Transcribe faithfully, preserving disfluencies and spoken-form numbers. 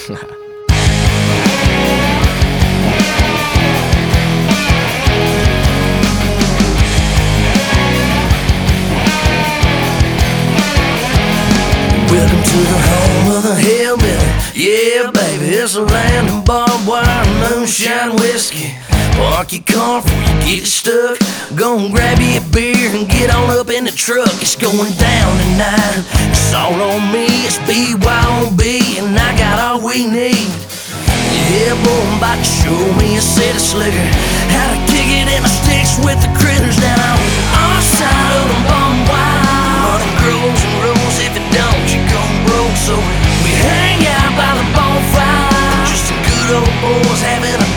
Welcome to the home of the hillbilly. Yeah, baby, it's a land of barbed wire, moonshine, whiskey. Park your car before you get stuck. Go and grab you a beer and get on up in the truck. It's going down tonight. It's all on me. It's B Y O B, and I got all we need. Yeah, boy, I'm about to show me a city slicker, how to kick it in the sticks with the critters down on our side of the barbed wire. Money grows and rolls. If it don't, you gon' broke. So we hang out by the bonfire, just some good old boys having a